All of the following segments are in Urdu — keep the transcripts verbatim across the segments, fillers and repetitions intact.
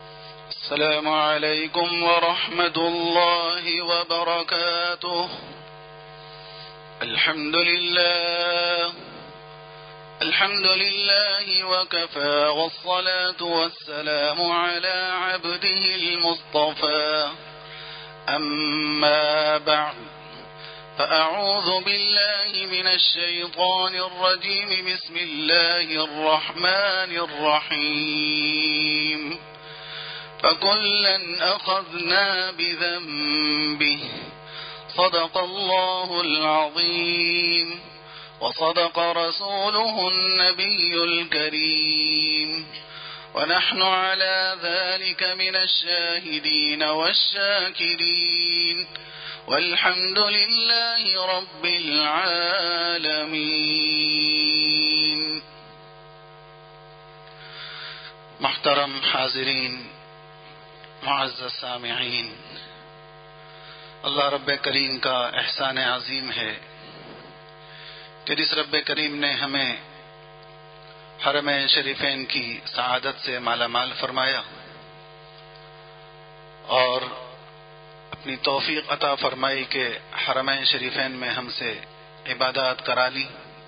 السلام عليكم ورحمة الله وبركاته. الحمد لله الحمد لله وكفى، والصلاة والسلام على عبده المصطفى. أما بعد، فأعوذ بالله من الشيطان الرجيم. بسم الله الرحمن الرحيم. فكلا أخذنا بذنبه، صدق الله العظيم، وصدق رسوله النبي الكريم، ونحن على ذلك من الشاهدين والشاكرين، والحمد لله رب العالمين. محترم حاضرین، معزز سامعین، اللہ رب کریم کا احسان عظیم ہے کہ جس رب کریم نے ہمیں حرمین شریفین کی سعادت سے مالا مال فرمایا اور اپنی توفیق عطا فرمائی کہ حرمین شریفین میں ہم سے عبادات کرا لی،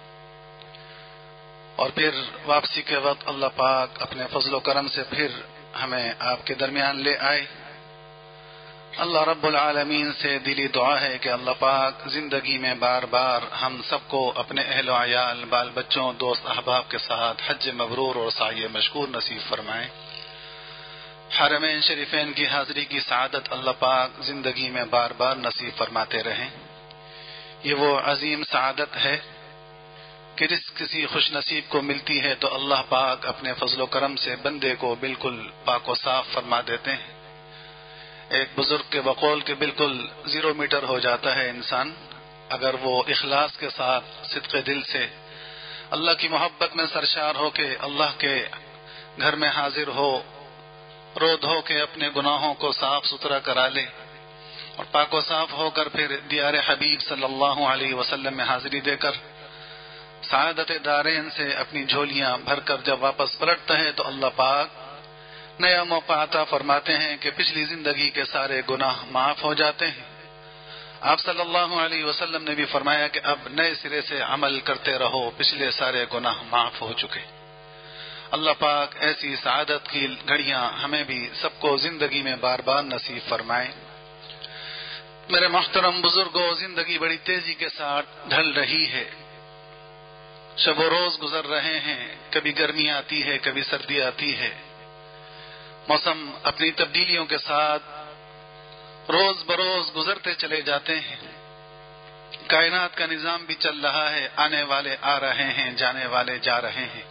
اور پھر واپسی کے وقت اللہ پاک اپنے فضل و کرم سے پھر ہمیں آپ کے درمیان لے آئے۔ اللہ رب العالمین سے دلی دعا ہے کہ اللہ پاک زندگی میں بار بار ہم سب کو اپنے اہل و عیال، بال بچوں، دوست احباب کے ساتھ حج مبرور اور سعی مشکور نصیب فرمائیں۔ حرمین شریفین کی حاضری کی سعادت اللہ پاک زندگی میں بار بار نصیب فرماتے رہیں۔ یہ وہ عظیم سعادت ہے کہ جس کسی خوش نصیب کو ملتی ہے تو اللہ پاک اپنے فضل و کرم سے بندے کو بالکل پاک و صاف فرما دیتے ہیں۔ ایک بزرگ کے بقول کے بالکل زیرو میٹر ہو جاتا ہے انسان اگر وہ اخلاص کے ساتھ صدق دل سے اللہ کی محبت میں سرشار ہو کے اللہ کے گھر میں حاضر ہو، رو دھو کے اپنے گناہوں کو صاف ستھرا کرا لے اور پاک و صاف ہو کر پھر دیار حبیب صلی اللہ علیہ وسلم میں حاضری دے کر سعادت دارین سے اپنی جھولیاں بھر کر جب واپس پلٹتا ہے تو اللہ پاک نیا موقع عطا فرماتے ہیں کہ پچھلی زندگی کے سارے گناہ معاف ہو جاتے ہیں۔ آپ صلی اللہ علیہ وسلم نے بھی فرمایا کہ اب نئے سرے سے عمل کرتے رہو، پچھلے سارے گناہ معاف ہو چکے۔ اللہ پاک ایسی سعادت کی گھڑیاں ہمیں بھی سب کو زندگی میں بار بار نصیب فرمائیں۔ میرے محترم بزرگوں، زندگی بڑی تیزی کے ساتھ ڈھل رہی ہے، شب و روز گزر رہے ہیں، کبھی گرمی آتی ہے، کبھی سردی آتی ہے، موسم اپنی تبدیلیوں کے ساتھ روز بروز گزرتے چلے جاتے ہیں۔ کائنات کا نظام بھی چل رہا ہے، آنے والے آ رہے ہیں، جانے والے جا رہے ہیں۔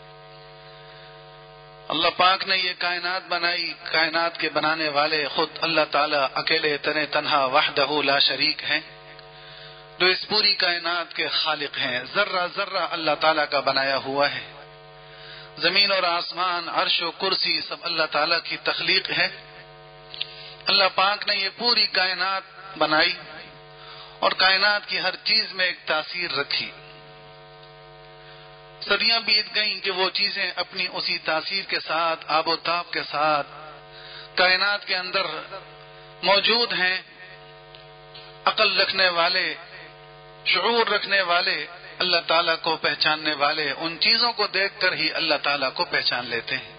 اللہ پاک نے یہ کائنات بنائی، کائنات کے بنانے والے خود اللہ تعالیٰ اکیلے تنے تنہا وحدہ لا شریک ہیں، جو اس پوری کائنات کے خالق ہیں۔ ذرہ ذرہ اللہ تعالیٰ کا بنایا ہوا ہے، زمین اور آسمان، عرش و کرسی سب اللہ تعالیٰ کی تخلیق ہے۔ اللہ پاک نے یہ پوری کائنات بنائی اور کائنات کی ہر چیز میں ایک تاثیر رکھی۔ صدیاں بیت گئیں کہ وہ چیزیں اپنی اسی تاثیر کے ساتھ، آب و تاب کے ساتھ کائنات کے اندر موجود ہیں۔ عقل رکھنے والے، شعور رکھنے والے، اللہ تعالیٰ کو پہچاننے والے ان چیزوں کو دیکھ کر ہی اللہ تعالیٰ کو پہچان لیتے ہیں۔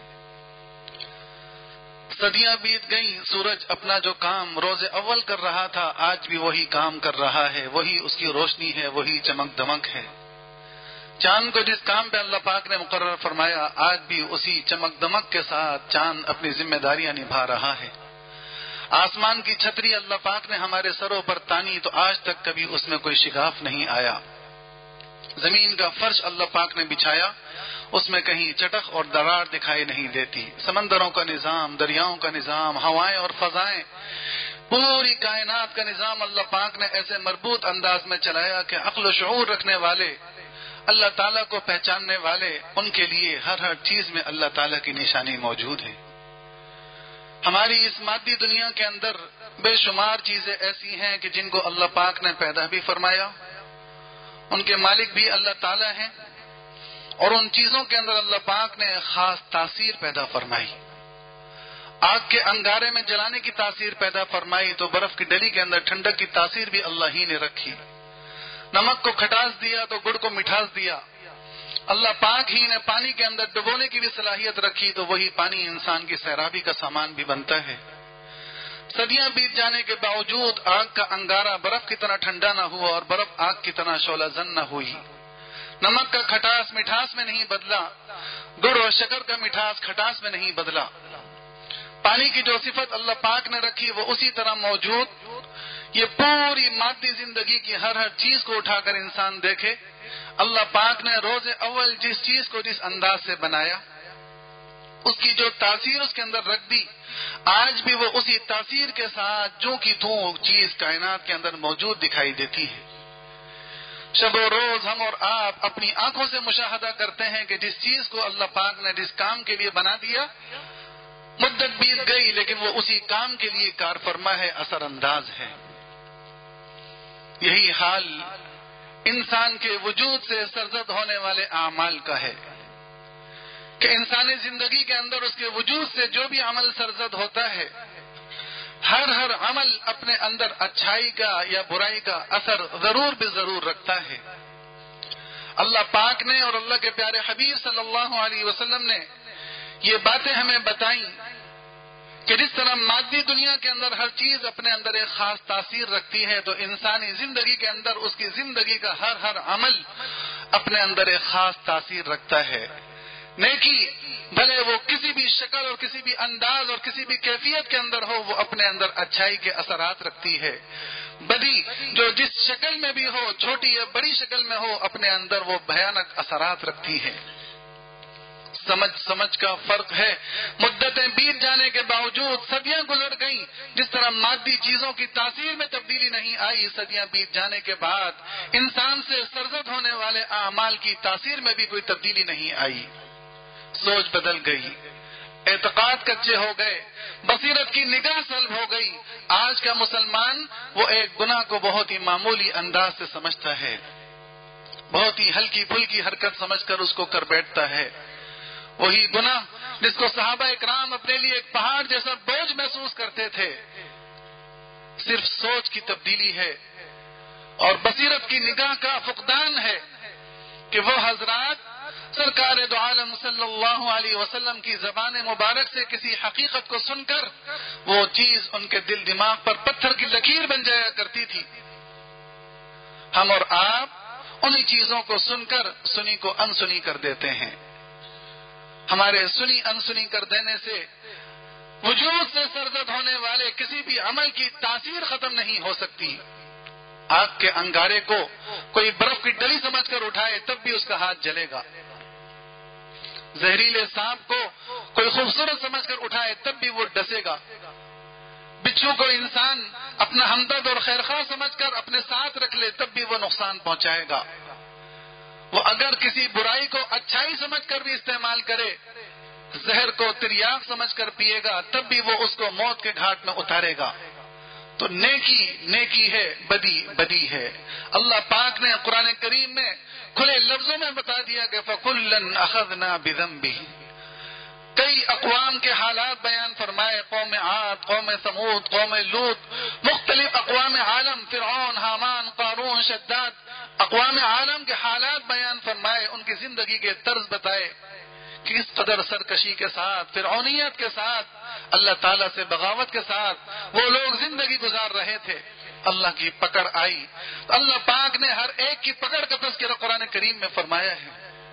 صدیاں بیت گئیں، سورج اپنا جو کام روز اول کر رہا تھا آج بھی وہی کام کر رہا ہے، وہی اس کی روشنی ہے، وہی چمک دمک ہے۔ چاند کو جس کام پہ اللہ پاک نے مقرر فرمایا آج بھی اسی چمک دمک کے ساتھ چاند اپنی ذمہ داریاں نبھا رہا ہے۔ آسمان کی چھتری اللہ پاک نے ہمارے سروں پر تانی تو آج تک کبھی اس میں کوئی شگاف نہیں آیا۔ زمین کا فرش اللہ پاک نے بچھایا، اس میں کہیں چٹخ اور دراڑ دکھائی نہیں دیتی۔ سمندروں کا نظام، دریاؤں کا نظام، ہوائیں اور فضائیں، پوری کائنات کا نظام اللہ پاک نے ایسے مربوط انداز میں چلایا کہ عقل و شعور رکھنے والے، اللہ تعالیٰ کو پہچاننے والے، ان کے لیے ہر ہر چیز میں اللہ تعالیٰ کی نشانی موجود ہے۔ ہماری اس مادی دنیا کے اندر بے شمار چیزیں ایسی ہیں کہ جن کو اللہ پاک نے پیدا بھی فرمایا، ان کے مالک بھی اللہ تعالیٰ ہیں، اور ان چیزوں کے اندر اللہ پاک نے خاص تاثیر پیدا فرمائی۔ آگ کے انگارے میں جلانے کی تاثیر پیدا فرمائی تو برف کی ڈلی کے اندر ٹھنڈک کی تاثیر بھی اللہ ہی نے رکھی. نمک کو کھٹاس دیا تو گڑ کو مٹھاس دیا. اللہ پاک ہی نے پانی کے اندر ڈبونے کی بھی صلاحیت رکھی تو وہی پانی انسان کی سیرابی کا سامان بھی بنتا ہے. صدیاں بیت جانے کے باوجود آگ کا انگارہ برف کی طرح ٹھنڈا نہ ہوا اور برف آگ کی طرح شعلہ زن نہ ہوئی. نمک کا کھٹاس مٹھاس میں نہیں بدلا، گڑ اور شکر کا مٹھاس کھٹاس میں نہیں بدلا. پانی کی جو صفت اللہ پاک نے رکھی وہ اسی طرح موجود. یہ پوری مادی زندگی کی ہر ہر چیز کو اٹھا کر انسان دیکھے، اللہ پاک نے روز اول جس چیز کو جس انداز سے بنایا، اس کی جو تاثیر اس کے اندر رکھ دی، آج بھی وہ اسی تاثیر کے ساتھ جو کی توں چیز کائنات کے اندر موجود دکھائی دیتی ہے. شب و روز ہم اور آپ اپنی آنکھوں سے مشاہدہ کرتے ہیں کہ جس چیز کو اللہ پاک نے جس کام کے لیے بنا دیا، مدت بیت گئی لیکن وہ اسی کام کے لیے کار فرما ہے، اثر انداز ہے. یہی حال انسان کے وجود سے سرزد ہونے والے اعمال کا ہے کہ انسانی زندگی کے اندر اس کے وجود سے جو بھی عمل سرزد ہوتا ہے، ہر ہر عمل اپنے اندر اچھائی کا یا برائی کا اثر ضرور بھی ضرور رکھتا ہے. اللہ پاک نے اور اللہ کے پیارے حبیب صلی اللہ علیہ وسلم نے یہ باتیں ہمیں بتائیں کہ جس طرح مادی دنیا کے اندر ہر چیز اپنے اندر ایک خاص تاثیر رکھتی ہے، تو انسانی زندگی کے اندر اس کی زندگی کا ہر ہر عمل اپنے اندر ایک خاص تاثیر رکھتا ہے. نیکی بھلے وہ کسی بھی شکل اور کسی بھی انداز اور کسی بھی کیفیت کے اندر ہو، وہ اپنے اندر اچھائی کے اثرات رکھتی ہے. بدی جو جس شکل میں بھی ہو، چھوٹی یا بڑی شکل میں ہو، اپنے اندر وہ بھیانک اثرات رکھتی ہے. سمجھ سمجھ کا فرق ہے. مدتیں بیت جانے کے باوجود صدیاں گزر گئیں، جس طرح مادی چیزوں کی تاثیر میں تبدیلی نہیں آئی، صدیاں بیت جانے کے بعد انسان سے سرزد ہونے والے اعمال کی تاثیر میں بھی کوئی تبدیلی نہیں آئی. سوچ بدل گئی، اعتقاد کچے ہو گئے، بصیرت کی نگاہ سلب ہو گئی. آج کا مسلمان وہ ایک گناہ کو بہت ہی معمولی انداز سے سمجھتا ہے، بہت ہی ہلکی پھلکی حرکت سمجھ کر اس کو کر بیٹھتا ہے. وہی گناہ جس کو صحابہ اکرام اپنے لیے ایک پہاڑ جیسا بوجھ محسوس کرتے تھے، صرف سوچ کی تبدیلی ہے اور بصیرت کی نگاہ کا فقدان ہے کہ وہ حضرات سرکار دو عالم صلی اللہ علیہ وسلم کی زبان مبارک سے کسی حقیقت کو سن کر وہ چیز ان کے دل دماغ پر پتھر کی لکیر بن جایا کرتی تھی. ہم اور آپ انہی چیزوں کو سن کر سنی کو انسنی کر دیتے ہیں. ہمارے سنی انسنی کر دینے سے وجود سے سرزد ہونے والے کسی بھی عمل کی تاثیر ختم نہیں ہو سکتی. آگ کے انگارے کو کوئی برف کی ڈلی سمجھ کر اٹھائے تب بھی اس کا ہاتھ جلے گا. زہریلے سانپ کو کوئی خوبصورت سمجھ کر اٹھائے تب بھی وہ ڈسے گا. بچھو کو انسان اپنا ہمدرد اور خیرخواہ سمجھ کر اپنے ساتھ رکھ لے تب بھی وہ نقصان پہنچائے گا. وہ اگر کسی برائی کو اچھائی سمجھ کر بھی استعمال کرے، زہر کو تریاق سمجھ کر پیے گا تب بھی وہ اس کو موت کے گھاٹ میں اتارے گا. تو نیکی نیکی ہے، بدی بدی ہے. اللہ پاک نے قرآن کریم میں کھلے لفظوں میں بتا دیا کہ فَكُلًّا أَخَذْنَا بِذَنبِهِ. کئی اقوام کے حالات بیان فرمائے، قوم عاد، قوم ثمود، قوم لوط، مختلف اقوام عالم، فرعون، حامان، قارون، شداد، اقوام عالم کے حالات بیان فرمائے، ان کی زندگی کے طرز بتائے کہ اس قدر سرکشی کے ساتھ، فرعونیت کے ساتھ، اللہ تعالیٰ سے بغاوت کے ساتھ وہ لوگ زندگی گزار رہے تھے. اللہ کی پکڑ آئی. اللہ پاک نے ہر ایک کی پکڑ کا تذکرہ قرآن کریم میں فرمایا ہے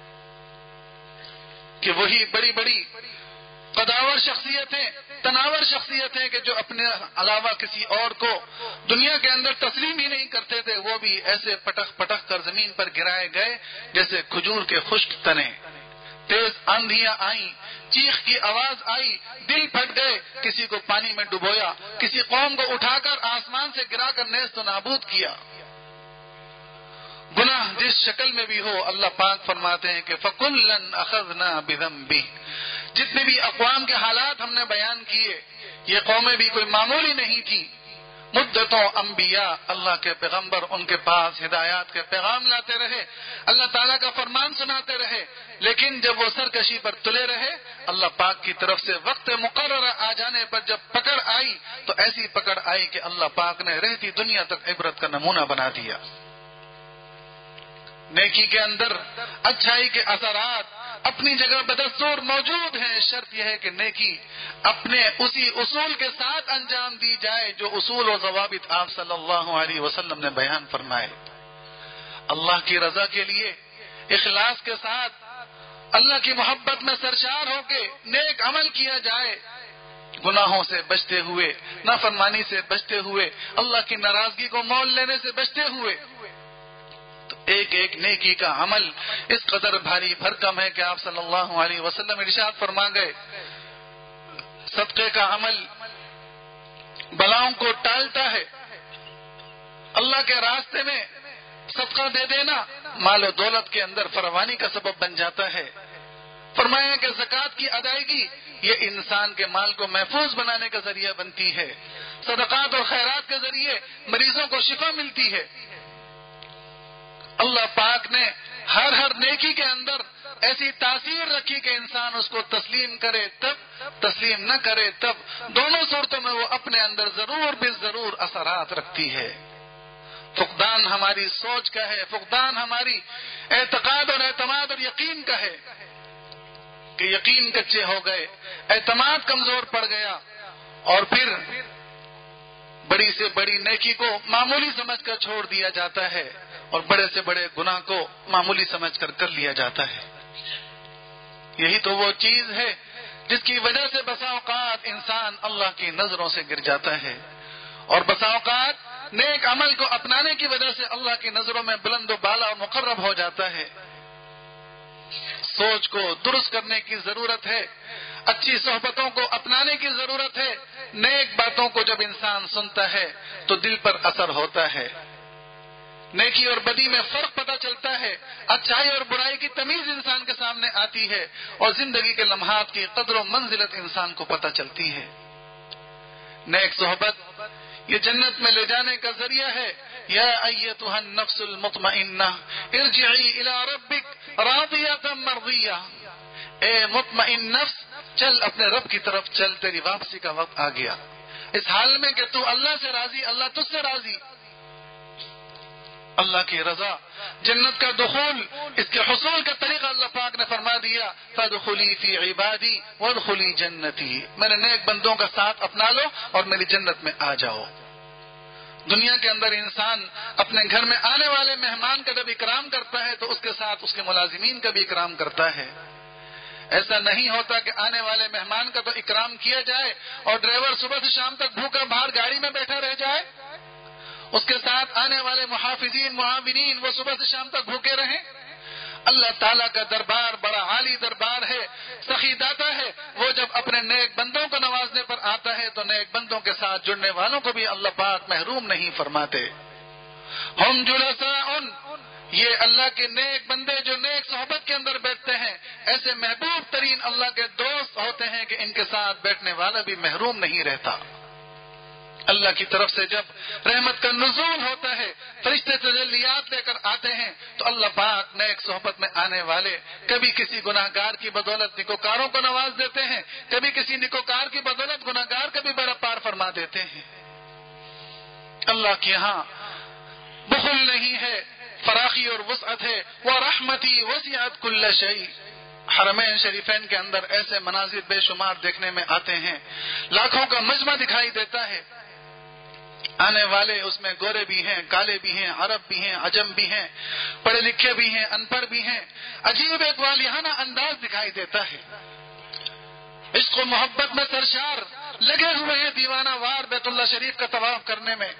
کہ وہی بڑی بڑی قداور شخصیتیں، تناور شخصیتیں کہ جو اپنے علاوہ کسی اور کو دنیا کے اندر تسلیم ہی نہیں کرتے تھے، وہ بھی ایسے پٹخ پٹخ کر زمین پر گرائے گئے جیسے کھجور کے خشک تنے. تیز آندھیاں آئیں، چیخ کی آواز آئی، دل پھٹ گئے، کسی کو پانی میں ڈبویا، کسی قوم کو اٹھا کر آسمان سے گرا کر نیست و نابود کیا. گناہ جس شکل میں بھی ہو، اللہ پاک فرماتے ہیں کہ فَكُلًّا أَخَذْنَا بِذَنبِهِ. جتنے بھی اقوام کے حالات ہم نے بیان کیے، یہ قومیں بھی کوئی معمولی نہیں تھی. مدتوں انبیاء اللہ کے پیغمبر ان کے پاس ہدایات کے پیغام لاتے رہے، اللہ تعالیٰ کا فرمان سناتے رہے، لیکن جب وہ سرکشی پر تلے رہے، اللہ پاک کی طرف سے وقت مقررہ آ جانے پر جب پکڑ آئی تو ایسی پکڑ آئی کہ اللہ پاک نے رہتی دنیا تک عبرت کا نمونہ بنا دیا۔ نیکی کے اندر اچھائی کے اثرات اپنی جگہ بدستور موجود ہیں، شرط یہ ہے کہ نیکی اپنے اسی اصول کے ساتھ انجام دی جائے جو اصول و ضوابط آپ صلی اللہ علیہ وسلم نے بیان فرمائے۔ اللہ کی رضا کے لیے اخلاص کے ساتھ اللہ کی محبت میں سرشار ہو کے نیک عمل کیا جائے، گناہوں سے بچتے ہوئے، نافرمانی سے بچتے ہوئے، اللہ کی ناراضگی کو مول لینے سے بچتے ہوئے، تو ایک ایک نیکی کا عمل اس قدر بھاری بھرکم ہے کہ آپ صلی اللہ علیہ وسلم ارشاد فرما گئے، صدقے کا عمل بلاؤں کو ٹالتا ہے، اللہ کے راستے میں صدقہ دے دینا مال و دولت کے اندر فراوانی کا سبب بن جاتا ہے۔ فرمایا کہ زکوٰۃ کی ادائیگی یہ انسان کے مال کو محفوظ بنانے کا ذریعہ بنتی ہے، صدقات اور خیرات کے ذریعے مریضوں کو شفا ملتی ہے۔ اللہ پاک نے ہر ہر نیکی کے اندر ایسی تاثیر رکھی کہ انسان اس کو تسلیم کرے تب، تسلیم نہ کرے تب، دونوں صورتوں میں وہ اپنے اندر ضرور بے ضرور اثرات رکھتی ہے۔ فقدان ہماری سوچ کا ہے، فقدان ہماری اعتقاد اور اعتماد اور یقین کا ہے کہ یقین کچے ہو گئے، اعتماد کمزور پڑ گیا، اور پھر بڑی سے بڑی نیکی کو معمولی سمجھ کر چھوڑ دیا جاتا ہے اور بڑے سے بڑے گناہ کو معمولی سمجھ کر کر لیا جاتا ہے۔ یہی تو وہ چیز ہے جس کی وجہ سے بسا اوقات انسان اللہ کی نظروں سے گر جاتا ہے، اور بسا اوقات نیک عمل کو اپنانے کی وجہ سے اللہ کی نظروں میں بلند و بالا اور مقرب ہو جاتا ہے۔ سوچ کو درست کرنے کی ضرورت ہے، اچھی صحبتوں کو اپنانے کی ضرورت ہے، نیک باتوں کو جب انسان سنتا ہے تو دل پر اثر ہوتا ہے، نیکی اور بدی میں فرق پتہ چلتا ہے، اچھائی اور برائی کی تمیز انسان کے سامنے آتی ہے، اور زندگی کے لمحات کی قدر و منزلت انسان کو پتہ چلتی ہے۔ نیک صحبت یہ جنت میں لے جانے کا ذریعہ ہے۔ یا ایتھا النفس المطمئنہ ارجعی الی ربک راضیۃ مرضیہ، اے مطمئن نفس چل اپنے رب کی طرف چل، تیری واپسی کا وقت آ گیا، اس حال میں کہ تو اللہ سے راضی، اللہ تجھ سے راضی۔ اللہ کی رضا، جنت کا دخول، اس کے حصول کا طریقہ اللہ پاک نے فرما دیا، فادخلی فی عبادی وادخلی جنتی، میرے نیک بندوں کا ساتھ اپنا لو اور میری جنت میں آ جاؤ۔ دنیا کے اندر انسان اپنے گھر میں آنے والے مہمان کا جب اکرام کرتا ہے تو اس کے ساتھ اس کے ملازمین کا بھی اکرام کرتا ہے۔ ایسا نہیں ہوتا کہ آنے والے مہمان کا تو اکرام کیا جائے اور ڈرائیور صبح سے شام تک بھوکا باہر گاڑی میں بیٹھا رہ جائے، اس کے ساتھ آنے والے محافظین معاونین وہ صبح سے شام تک بھوکے رہیں۔ اللہ تعالیٰ کا دربار بڑا عالی دربار ہے، سخی داتا ہے، وہ جب اپنے نیک بندوں کو نوازنے پر آتا ہے تو نیک بندوں کے ساتھ جڑنے والوں کو بھی اللہ پاک محروم نہیں فرماتے۔ ہم جلساء، یہ اللہ کے نیک بندے جو نیک صحبت کے اندر بیٹھتے ہیں ایسے محبوب ترین اللہ کے دوست ہوتے ہیں کہ ان کے ساتھ بیٹھنے والا بھی محروم نہیں رہتا۔ اللہ کی طرف سے جب رحمت کا نزول ہوتا ہے، فرشتے تجلیات لے کر آتے ہیں تو اللہ پاک نیک صحبت میں آنے والے کبھی کسی گناہگار کی بدولت نکوکاروں کو نواز دیتے ہیں، کبھی کسی نکوکار کی بدولت گناہگار کا بھی بڑا پار فرما دیتے ہیں۔ اللہ کے ہاں بخل نہیں ہے، فراخی اور وسعت ہے، وَرَحْمَتِي وَسِعَتْ كُلَّ شَيْءٍ۔ حرمین شریفین کے اندر ایسے مناظر بے شمار دیکھنے میں آتے ہیں، لاکھوں کا مجمع دکھائی دیتا ہے، آنے والے اس میں گورے بھی ہیں، کالے بھی ہیں، عرب بھی ہیں، عجم بھی ہیں، پڑھے لکھے بھی ہیں، ان پڑھ بھی ہیں، عجیب ایک والیانہ انداز دکھائی دیتا ہے، عشق و محبت میں سرشار لگے ہوئے ہیں دیوانہ وار بیت اللہ شریف کا طواف کرنے میں۔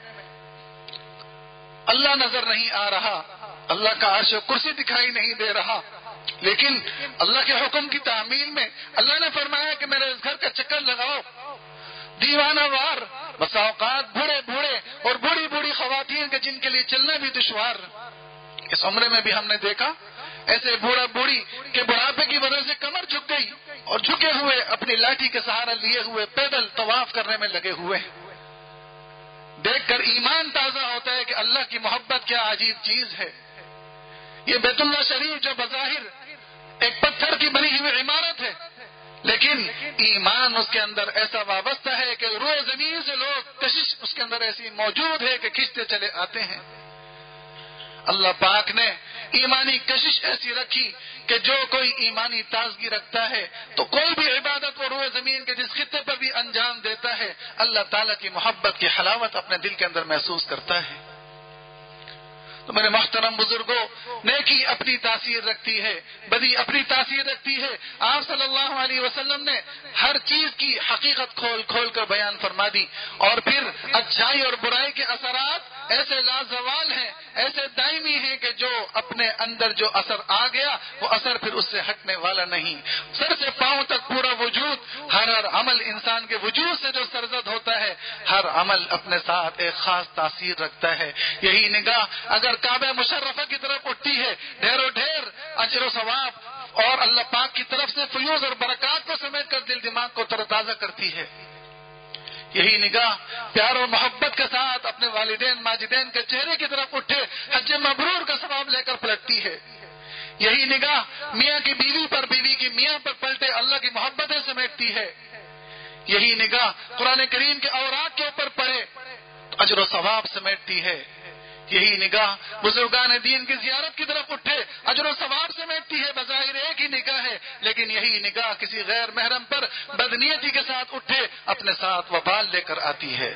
اللہ نظر نہیں آ رہا، اللہ کا عرش و کرسی دکھائی نہیں دے رہا، لیکن اللہ کے حکم کی تعمیل میں اللہ نے فرمایا کہ میرے اس گھر کا چکر لگاؤ، دیوانہ وار، بسا اوقات بوڑھے بوڑھے اور بوڑھی بوڑھی خواتین کے جن کے لیے چلنا بھی دشوار۔ اس عمرے میں بھی ہم نے دیکھا ایسے بوڑھا بوڑھی کہ بڑھاپے کی وجہ سے کمر جھک گئی اور جھکے ہوئے اپنی لاٹھی کے سہارا لیے ہوئے پیدل طواف کرنے میں لگے ہوئے، دیکھ کر ایمان تازہ ہوتا ہے کہ اللہ کی محبت کیا عجیب چیز ہے. یہ بیت اللہ شریف جو بظاہر ایک پتھر کی بنی ہوئی عمارت ہے، لیکن ایمان اس کے اندر ایسا وابستہ ہے کہ روح زمین سے لوگ کشش اس کے اندر ایسی موجود ہے کہ کھینچتے چلے آتے ہیں. اللہ پاک نے ایمانی کشش ایسی رکھی کہ جو کوئی ایمانی تازگی رکھتا ہے تو کوئی بھی عبادت وہ روح زمین کے جس خطے پر بھی انجام دیتا ہے، اللہ تعالیٰ کی محبت کی حلاوت اپنے دل کے اندر محسوس کرتا ہے. تو میرے محترم بزرگوں، نیکی اپنی تاثیر رکھتی ہے، بدی اپنی تاثیر رکھتی ہے. آپ صلی اللہ علیہ وسلم نے ہر چیز کی حقیقت کھول کھول کر بیان فرما دی، اور پھر اچھائی اور برائی کے اثرات ایسے لازوال ہیں، ایسے دائمی ہیں کہ جو اپنے اندر جو اثر آ گیا وہ اثر پھر اس سے ہٹنے والا نہیں. سر سے پاؤں تک پورا وجود، ہر ہر عمل انسان کے وجود سے جو سرزد ہوتا ہے، ہر عمل اپنے ساتھ ایک خاص تاثیر رکھتا ہے. یہی نگاہ اگر کعبہ مشرفہ کی طرف اٹھتی ہے، ڈھیر و ڈھیر اجر و ثواب اور اللہ پاک کی طرف سے فیوز اور برکات کو سمیٹ کر دل دماغ کو تر و تازہ کرتی ہے. یہی نگاہ پیار اور محبت کے ساتھ اپنے والدین ماجدین کے چہرے کی طرف اٹھے، حج مبرور کا ثواب لے کر پلٹتی ہے. یہی نگاہ میاں کی بیوی پر، بیوی کی میاں پر پلٹے اللہ کی محبتیں سمیٹتی ہے. یہی نگاہ قرآن کریم کے اوراق کے اوپر پڑے تو اجر و ثواب سمیٹتی ہے. یہی نگاہ بزرگان دین کی زیارت کی طرف اٹھے، اجر و ثواب سمیٹتی ہے. بظاہر ایک ہی نگاہ ہے، لیکن یہی نگاہ کسی غیر محرم پر بدنیتی کے ساتھ اٹھے اپنے ساتھ وبال لے کر آتی ہے.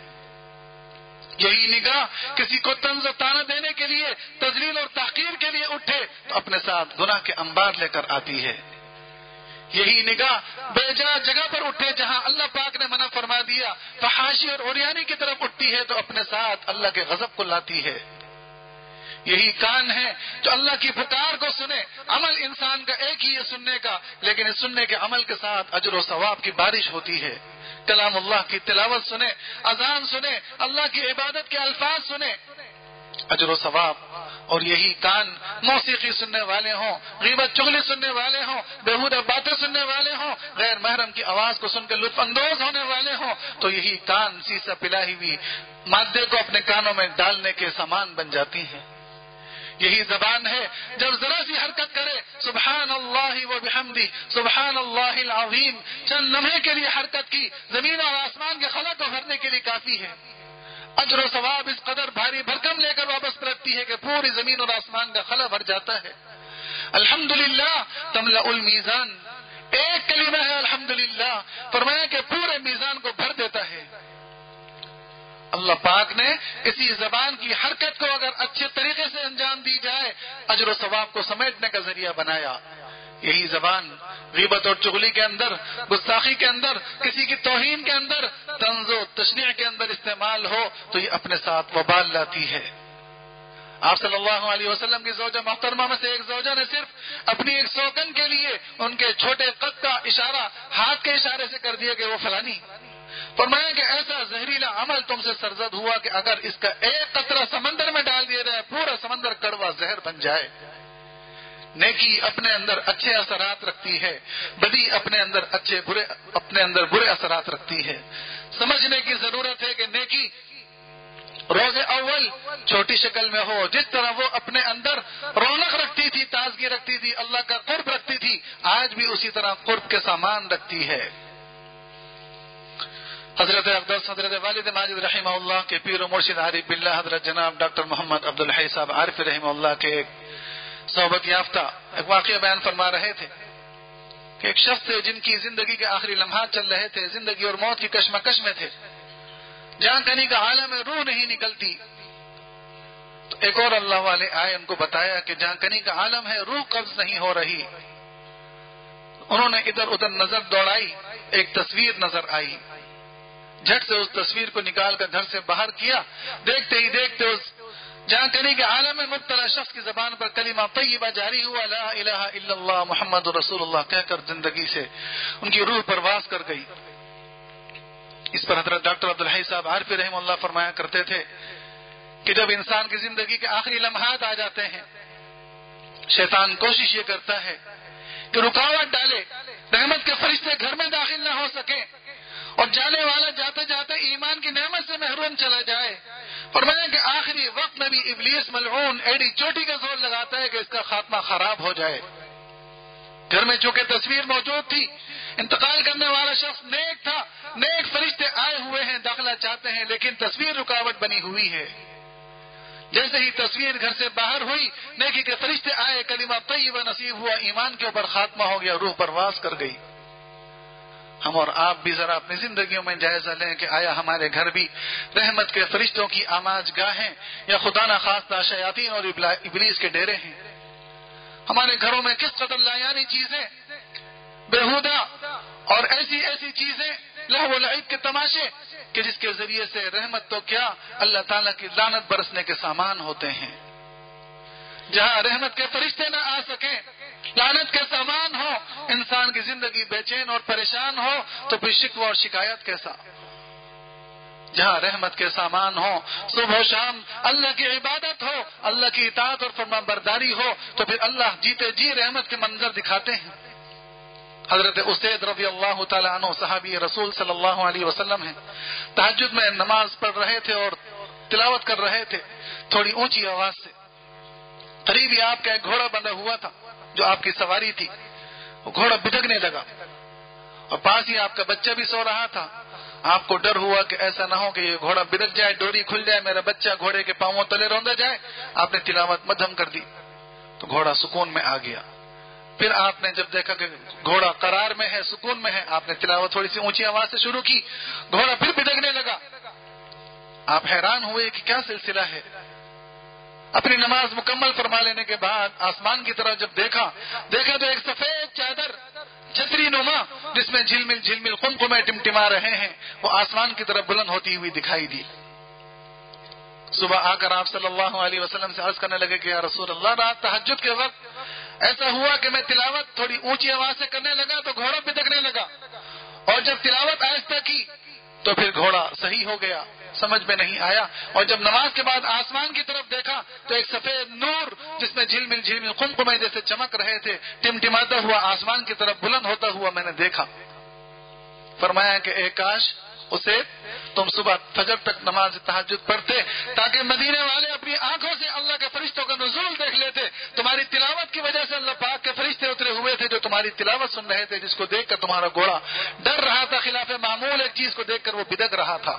یہی نگاہ کسی کو طنز و طعنہ دینے کے لیے، تذلیل اور تحقیر کے لیے اٹھے تو اپنے ساتھ گناہ کے انبار لے کر آتی ہے. یہی نگاہ بے جا جگہ پر اٹھے جہاں اللہ پاک نے منع فرما دیا، فحاشی اور عریانی کی طرف اٹھتی ہے تو اپنے ساتھ اللہ کے غضب کو لاتی ہے. یہی کان ہے جو اللہ کی پکار کو سنے. عمل انسان کا ایک ہی ہے سننے کا، لیکن اس سننے کے عمل کے ساتھ اجر و ثواب کی بارش ہوتی ہے. کلام اللہ کی تلاوت سنے، اذان سنے، اللہ کی عبادت کے الفاظ سنے، اجر و ثواب. اور یہی کان موسیقی سننے والے ہوں، غیبت چغلی سننے والے ہوں، بیہودہ باتیں سننے والے ہوں، غیر محرم کی آواز کو سن کے لطف اندوز ہونے والے ہوں، تو یہی کان سیسا پلائی ہوئی مادے کو اپنے کانوں میں ڈالنے کے سامان بن جاتی ہیں. یہی زبان ہے جب ذرا سی حرکت کرے سبحان اللہ و بحمدی سبحان اللہ العظیم، چند لمحے کے لیے حرکت کی، زمین اور آسمان کے خلا کو بھرنے کے لیے کافی ہے. اجر و ثواب اس قدر بھاری بھرکم لے کر واپس پلٹتی ہے کہ پوری زمین اور آسمان کا خلا بھر جاتا ہے. الحمدللہ تملأ المیزان، ایک کلمہ ہے الحمدللہ، فرمایا کہ پورے میزان کو بھر دیتا ہے. اللہ پاک نے اسی زبان کی حرکت کو اگر اچھے طریقے سے انجام دی جائے اجر و ثواب کو سمیٹنے کا ذریعہ بنایا. یہی زبان غیبت اور چغلی کے اندر، گستاخی کے اندر، کسی کی توہین کے اندر، طنز و تشنیع کے اندر استعمال ہو تو یہ اپنے ساتھ وبال لاتی ہے. آپ صلی اللہ علیہ وسلم کی زوجہ محترمہ میں سے ایک زوجہ نے صرف اپنی ایک سوکن کے لیے ان کے چھوٹے قد کا اشارہ ہاتھ کے اشارے سے کر دیا کہ وہ فلانی. فرمایا کہ ایسا زہریلا عمل تم سے سرزد ہوا کہ اگر اس کا ایک قطرہ سمندر میں ڈال دیا جائے پورا سمندر کڑوا زہر بن جائے. نیکی اپنے اندر اچھے اثرات رکھتی ہے، بدی اپنے اندر اچھے برے اپنے اندر برے اثرات رکھتی ہے. سمجھنے کی ضرورت ہے کہ نیکی روز اول چھوٹی شکل میں ہو، جس طرح وہ اپنے اندر رونق رکھتی تھی، تازگی رکھتی تھی، اللہ کا قرب رکھتی تھی، آج بھی اسی طرح قرب کے سامان رکھتی ہے. حضرت اقدس حضرت والد ماجد رحمہ اللہ کے پیر و مرشد عارف باللہ حضرت جناب ڈاکٹر محمد عبدالحی صاحب عارف رحمہ اللہ کے ایک صحبت یافتہ ایک واقعہ بیان فرما رہے تھے کہ ایک شخص تھے جن کی زندگی کے آخری لمحات چل رہے تھے، زندگی اور موت کی کشمکش میں تھے، جان کنی کا عالم میں روح نہیں نکلتی. تو ایک اور اللہ والے آئے، ان کو بتایا کہ جہاں کنی کا عالم ہے روح قبض نہیں ہو رہی. انہوں نے ادھر ادھر نظر دوڑائی، ایک تصویر نظر آئی، جھٹ سے اس تصویر کو نکال کر گھر سے باہر کیا. دیکھتے ہی دیکھتے اس جہاں کنی کے عالم میں مبتلا شخص کی زبان پر کلمہ طیبہ جاری ہوا، لا الہ الا اللہ محمد رسول اللہ کہہ کر زندگی سے ان کی روح پرواز کر گئی. اس پر حضرت ڈاکٹر عبدالحی صاحب عارفی رحمہ اللہ فرمایا کرتے تھے کہ جب انسان کی زندگی کے آخری لمحات آ جاتے ہیں، شیطان کوشش یہ کرتا ہے کہ رکاوٹ ڈالے، رحمت کے فرشتے گھر میں داخل نہ ہو سکیں، اور جانے والا جاتے جاتے ایمان کی نعمت سے محروم چلا جائے. فرمایا کہ آخری وقت میں بھی ابلیس ملعون ایڑی چوٹی کا زور لگاتا ہے کہ اس کا خاتمہ خراب ہو جائے. گھر میں چونکہ تصویر موجود تھی، انتقال کرنے والا شخص نیک تھا، نیک فرشتے آئے ہوئے ہیں، داخلہ چاہتے ہیں، لیکن تصویر رکاوٹ بنی ہوئی ہے. جیسے ہی تصویر گھر سے باہر ہوئی، نیکی کے فرشتے آئے، کلمہ طیبہ نصیب ہوا، ایمان کے اوپر خاتمہ ہو گیا، روح پرواز کر گئی. ہم اور آپ بھی ذرا اپنی زندگیوں میں جائزہ لیں کہ آیا ہمارے گھر بھی رحمت کے فرشتوں کی آماج گاہیں یا خدا نخواستہ شیاطین اور ابلیس کے ڈیرے ہیں؟ ہمارے گھروں میں کس قدر لایانی چیزیں، بےہودہ اور ایسی ایسی چیزیں، لہو و لعب کے تماشے کہ جس کے ذریعے سے رحمت تو کیا اللہ تعالیٰ کی لعنت برسنے کے سامان ہوتے ہیں. جہاں رحمت کے فرشتے نہ آ سکیں، لعنت کے سامان ہو، انسان کی زندگی بے چین اور پریشان ہو تو پھر شکوہ اور شکایت کیسا؟ جہاں رحمت کے سامان ہو، صبح و شام اللہ کی عبادت ہو، اللہ کی اطاعت اور فرما برداری ہو تو پھر اللہ جیتے جی رحمت کے منظر دکھاتے ہیں. حضرت اسید رضی اللہ تعالیٰ عنہ صحابی رسول صلی اللہ علیہ وسلم ہیں. تہجد میں نماز پڑھ رہے تھے اور تلاوت کر رہے تھے تھوڑی اونچی آواز سے. قریب ہی آپ کا ایک گھوڑا بندھا ہوا تھا جو آپ کی سواری تھی. وہ گھوڑا بھٹکنے لگا اور پاس ہی آپ کا بچہ بھی سو رہا تھا. آپ کو ڈر ہوا کہ ایسا نہ ہو کہ یہ گھوڑا بھٹک جائے، ڈوری کھل جائے، میرا بچہ گھوڑے کے پاؤں تلے روندا جائے. آپ نے تلاوت مدھم کر دی تو گھوڑا سکون میں آ گیا. پھر آپ نے جب دیکھا کہ گھوڑا قرار میں ہے، سکون میں ہے، آپ نے تلاوت تھوڑی سی اونچی آواز سے شروع کی، گھوڑا پھر بھٹکنے لگا. آپ حیران ہوئے کہ کیا سلسلہ ہے. اپنی نماز مکمل فرما لینے کے بعد آسمان کی طرف جب دیکھا دیکھا تو ایک سفید چادر چھتری نما جس میں جھلمل جھلمل قمقمے ٹمٹما رہے ہیں وہ آسمان کی طرف بلند ہوتی ہوئی دکھائی دی. صبح آ کر آپ صلی اللہ علیہ وسلم سے عرض کرنے لگے کہ یا رسول اللہ، رات تہجد کے وقت ایسا ہوا کہ میں تلاوت تھوڑی اونچی آواز سے کرنے لگا تو گھوڑا بھٹکنے لگا، اور جب تلاوت آہستہ کی تو پھر گھوڑا صحیح ہو گیا، سمجھ میں نہیں آیا. اور جب نماز کے بعد آسمان کی طرف دیکھا تو ایک سفید نور جس میں جھلمل جھلمل قمقمے جیسے چمک رہے تھے ٹمٹماتا ہوا آسمان کی طرف بلند ہوتا ہوا میں نے دیکھا. فرمایا کہ اے کاش اسے تم صبح فجر تک نماز تہجد پڑھتے تاکہ مدینے والے اپنی آنکھوں سے اللہ کے فرشتوں کا نزول دیکھ لیتے. تمہاری تلاوت کی وجہ سے اللہ پاک کے فرشتے اترے ہوئے تھے جو تمہاری تلاوت سن رہے تھے، جس کو دیکھ کر تمہارا گھوڑا ڈر رہا تھا، خلاف معمول ایک چیز کو دیکھ کر وہ بھٹک رہا تھا.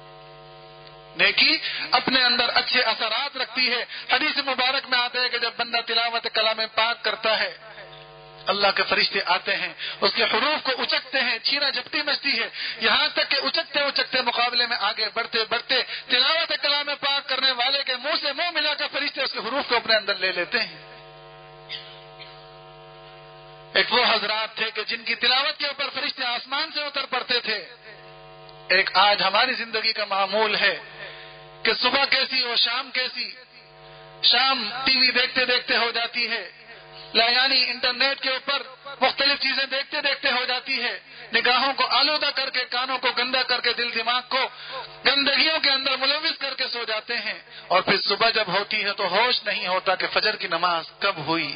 نیکی اپنے اندر اچھے اثرات رکھتی ہے. حدیث مبارک میں آتا ہے کہ جب بندہ تلاوت کلام پاک کرتا ہے اللہ کے فرشتے آتے ہیں، اس کے حروف کو اچکتے ہیں، چھینا جھپٹی مچتی ہے، یہاں تک کہ اچکتے اچکتے مقابلے میں آگے بڑھتے بڑھتے تلاوت کلام پاک کرنے والے کے منہ سے منہ ملا کر فرشتے اس کے حروف کو اپنے اندر لے لیتے ہیں. ایک وہ حضرات تھے کہ جن کی تلاوت کے اوپر فرشتے آسمان سے اتر پڑتے تھے. ایک آج ہماری زندگی کا معمول ہے کہ صبح کیسی اور شام کیسی. شام ٹی وی دیکھتے دیکھتے ہو جاتی ہے، لایانی انٹرنیٹ کے اوپر مختلف چیزیں دیکھتے دیکھتے ہو جاتی ہے، نگاہوں کو آلودہ کر کے، کانوں کو گندا کر کے، دل دماغ کو گندگیوں کے اندر ملوث کر کے سو جاتے ہیں، اور پھر صبح جب ہوتی ہے تو ہوش نہیں ہوتا کہ فجر کی نماز کب ہوئی.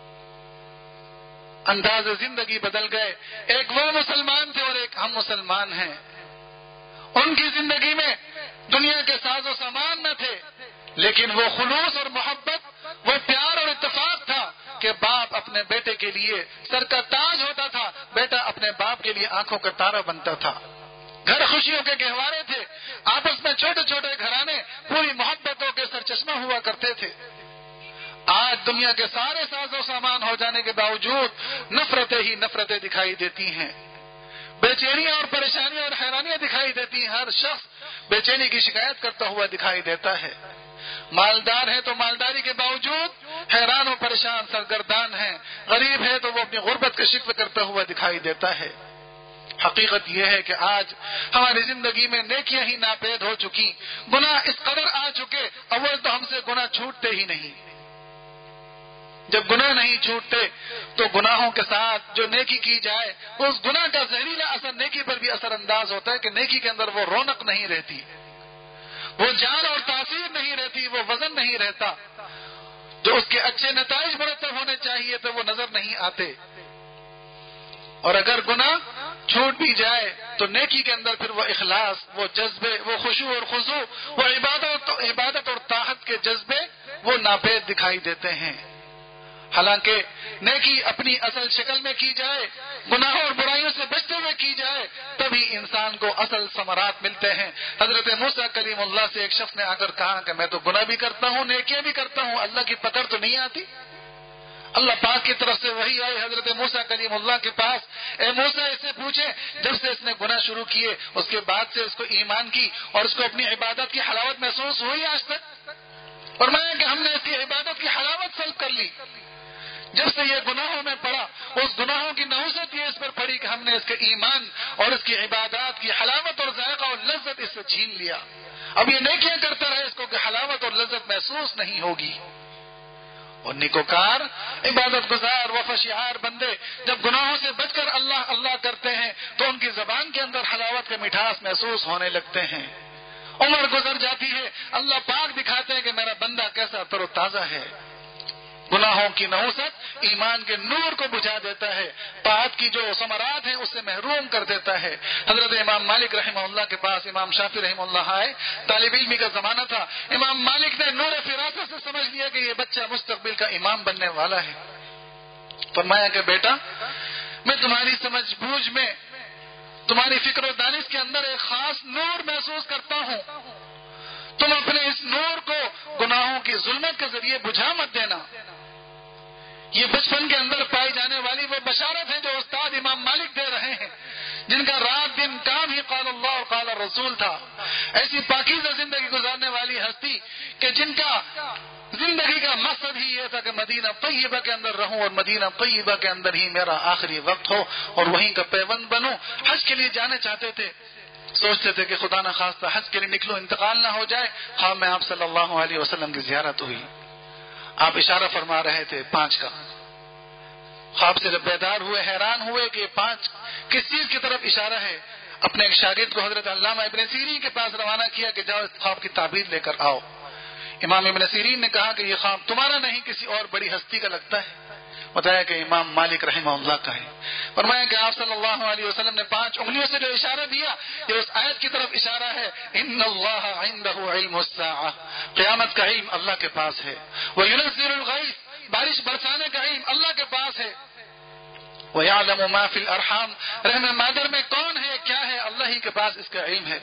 انداز زندگی بدل گئے. ایک وہ مسلمان تھے اور ایک ہم مسلمان ہیں. ان کی زندگی میں دنیا کے ساز و سامان نہ تھے، لیکن وہ خلوص اور محبت، وہ پیار اور اتفاق تھا کہ باپ اپنے بیٹے کے لیے سر کا تاج ہوتا تھا، بیٹا اپنے باپ کے لیے آنکھوں کا تارا بنتا تھا. گھر خوشیوں کے گہوارے تھے، آپس میں چھوٹے چھوٹے گھرانے پوری محبتوں کے سر چشمہ ہوا کرتے تھے. آج دنیا کے سارے ساز و سامان ہو جانے کے باوجود نفرتیں ہی نفرتیں دکھائی دیتی ہیں، بے چینیاں اور پریشانیاں اور حیرانیاں دکھائی دیتی ہیں. ہر شخص بے چینی کی شکایت کرتا ہوا دکھائی دیتا ہے. مالدار ہے تو مالداری کے باوجود حیران و پریشان سرگردان ہے، غریب ہے تو وہ اپنی غربت کا شکوہ کرتا ہوا دکھائی دیتا ہے. حقیقت یہ ہے کہ آج ہماری زندگی میں نیکیاں ہی ناپید ہو چکی، گناہ اس قدر آ چکے، اول تو ہم سے گناہ چھوٹتے ہی نہیں. جب گناہ نہیں چھوٹتے تو گناہوں کے ساتھ جو نیکی کی جائے اس گناہ کا زہریلا اثر نیکی پر بھی اثر انداز ہوتا ہے کہ نیکی کے اندر وہ رونق نہیں رہتی، وہ جان اور تاثیر نہیں رہتی، وہ وزن نہیں رہتا، جو اس کے اچھے نتائج مرتب ہونے چاہیے تو وہ نظر نہیں آتے. اور اگر گناہ چھوٹ بھی جائے تو نیکی کے اندر پھر وہ اخلاص، وہ جذبے، وہ خشوع اور خضوع، وہ عبادت عبادت اور طاعت کے جذبے وہ ناپید دکھائی دیتے ہیں۔ حالانکہ نیکی اپنی اصل شکل میں کی جائے، گناہوں اور برائیوں سے بچتے ہوئے کی جائے، تبھی انسان کو اصل ثمرات ملتے ہیں۔ حضرت موسیٰ کلیم اللہ سے ایک شخص نے آ کر کہا کہ میں تو گناہ بھی کرتا ہوں، نیکیاں بھی کرتا ہوں، اللہ کی پکڑ تو نہیں آتی؟ اللہ پاک کی طرف سے وحی آئی حضرت موسیٰ کلیم اللہ کے پاس، اے موسیٰ اس سے پوچھے جب سے اس نے گناہ شروع کیے اس کے بعد سے اس کو ایمان کی اور اس کو اپنی عبادت کی حلاوت محسوس ہوئی آج تک؟ فرمایا کہ ہم نے اس کی عبادت کی حلاوت سلب کر لی، جب سے یہ گناہوں میں پڑا اس گناہوں کی نحوست یہ اس پر پڑی کہ ہم نے اس کے ایمان اور اس کی عبادات کی حلاوت اور ذائقہ اور لذت اس سے چھین لیا۔ اب یہ نیکیاں کرتا رہے، اس کو کہ حلاوت اور لذت محسوس نہیں ہوگی۔ اور نیکوکار عبادت گزار وفا شعار بندے جب گناہوں سے بچ کر اللہ اللہ کرتے ہیں تو ان کی زبان کے اندر حلاوت کے مٹھاس محسوس ہونے لگتے ہیں۔ عمر گزر جاتی ہے، اللہ پاک دکھاتے ہیں کہ میرا بندہ کیسا تر و تازہ ہے۔ گناہوں کی نحوست ایمان کے نور کو بجھا دیتا ہے، طاعت کی جو ثمرات ہیں اس سے محروم کر دیتا ہے۔ حضرت امام مالک رحمہ اللہ کے پاس امام شافعی رحمہ اللہ آئے، طالب علمی کا زمانہ تھا، امام مالک نے نور فراست سے سمجھ لیا کہ یہ بچہ مستقبل کا امام بننے والا ہے۔ فرمایا کہ بیٹا میں تمہاری سمجھ بوجھ میں، تمہاری فکر و دانش کے اندر ایک خاص نور محسوس کرتا ہوں، تم اپنے اس نور کو گناہوں کی ظلمت کے ذریعے بجھا مت دینا۔ یہ بچپن کے اندر پائی جانے والی وہ بشارت ہے جو استاد امام مالک دے رہے ہیں، جن کا رات دن کام ہی قال اللہ اور قال رسول تھا، ایسی پاکیزہ زندگی گزارنے والی ہستی کہ جن کا زندگی کا مقصد ہی یہ تھا کہ مدینہ طیبہ کے اندر رہوں اور مدینہ طیبہ کے اندر ہی میرا آخری وقت ہو اور وہیں کا پیوند بنوں۔ حج کے لیے جانے چاہتے تھے، سوچتے تھے کہ خدا نہ خواستہ حج کے لیے نکلو انتقال نہ ہو جائے، خواب میں آپ صلی اللہ علیہ وسلم کی زیارت ہوئی، آپ اشارہ فرما رہے تھے پانچ کا۔ خواب سے جب بیدار ہوئے حیران ہوئے کہ یہ پانچ کس چیز کی طرف اشارہ ہے، اپنے ایک شاگرد کو حضرت علامہ ابن سیرین کے پاس روانہ کیا کہ جاؤ اس خواب کی تعبیر لے کر آؤ۔ امام ابن سیرین نے کہا کہ یہ خواب تمہارا نہیں کسی اور بڑی ہستی کا لگتا ہے، بتایا کہ امام مالک رحمہ اللہ کا ہے۔ فرمایا کہ آپ صلی اللہ علیہ وسلم نے پانچ انگلیوں سے جو اشارہ دیا یہ اس آیت کی طرف اشارہ ہے، ان اللہ عنده علم الساعہ، قیامت کا علم اللہ کے پاس ہے، وینزل الغیث، بارش برسانے کا علم اللہ کے پاس ہے، وَيَعْلَمُ مَا فِي الْأَرْحَامِ، رحم مادر میں کون ہے کیا ہے اللہ ہی کے پاس اس کا علم ہے،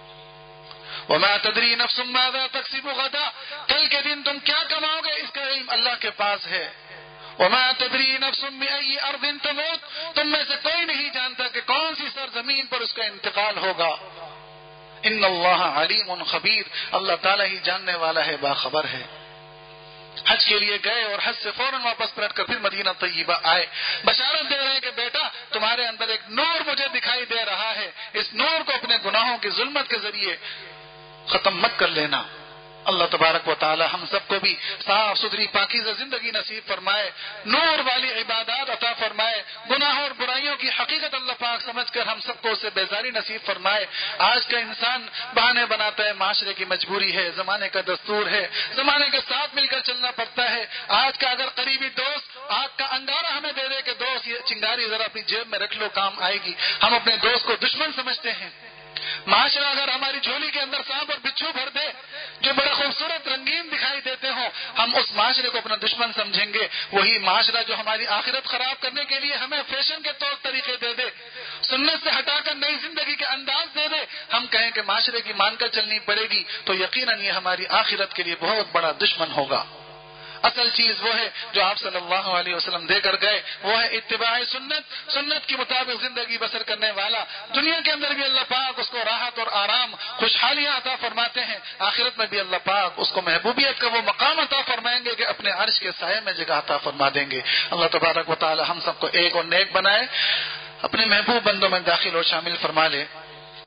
وَمَا تَدْرِي نَفْسٌ مَاذَا تَكْسِبُ غَدًا، کل کے دن تم کیا کماؤ گے اس کا علم اللہ کے پاس ہے، وَمَا تَدْرِي نَفْسٌ بِأَيِّ أَرْضٍ تَمُوتُ، تم میں سے کوئی نہیں جانتا کہ کون سی سرزمین پر اس کا انتقال ہوگا، ان اللہ علیم خبیر، اللہ تعالیٰ ہی جاننے والا ہے، باخبر ہے۔ حج کے لیے گئے اور حج سے فوراً واپس پلٹ کر پھر مدینہ طیبہ آئے، بشارت دے رہے ہیں کہ بیٹا تمہارے اندر ایک نور مجھے دکھائی دے رہا ہے، اس نور کو اپنے گناہوں کی ظلمت کے ذریعے ختم مت کر لینا۔ اللہ تبارک و تعالی ہم سب کو بھی صاف ستھری پاکیزہ زندگی نصیب فرمائے، نور والی عبادات عطا فرمائے، گناہوں اور برائیوں کی حقیقت اللہ پاک سمجھ کر ہم سب کو اسے بیزاری نصیب فرمائے۔ آج کا انسان بہانے بناتا ہے، معاشرے کی مجبوری ہے، زمانے کا دستور ہے، زمانے کے ساتھ مل کر چلنا پڑتا ہے۔ آج کا اگر قریبی دوست آگ کا انگارہ ہمیں دے دے کہ دوست یہ چنگاری ذرا اپنی جیب میں رکھ لو کام آئے گی، ہم اپنے دوست کو دشمن سمجھتے ہیں۔ معاشرہ اگر ہماری جھولی کے اندر سانپ اور بچھو بھر دے جو بڑا خوبصورت رنگین دکھائی دیتے ہوں، ہم اس معاشرے کو اپنا دشمن سمجھیں گے۔ وہی معاشرہ جو ہماری آخرت خراب کرنے کے لیے ہمیں فیشن کے طور طریقے دے دے، سنت سے ہٹا کر نئی زندگی کے انداز دے دے، ہم کہیں کہ معاشرے کی مان کر چلنی پڑے گی، تو یقیناً یہ ہماری آخرت کے لیے بہت بڑا دشمن ہوگا۔ اصل چیز وہ ہے جو آپ صلی اللہ علیہ وسلم دے کر گئے، وہ ہے اتباع سنت، سنت کے مطابق زندگی بسر کرنے والا۔ دنیا کے اندر بھی اللہ پاک اس کو راحت اور آرام، خوشحالیاں عطا فرماتے ہیں، آخرت میں بھی اللہ پاک اس کو محبوبیت کا وہ مقام عطا فرمائیں گے کہ اپنے عرش کے سائے میں جگہ عطا فرما دیں گے۔ اللہ تبارک و تعالی ہم سب کو ایک اور نیک بنائے، اپنے محبوب بندوں میں داخل اور شامل فرما لے۔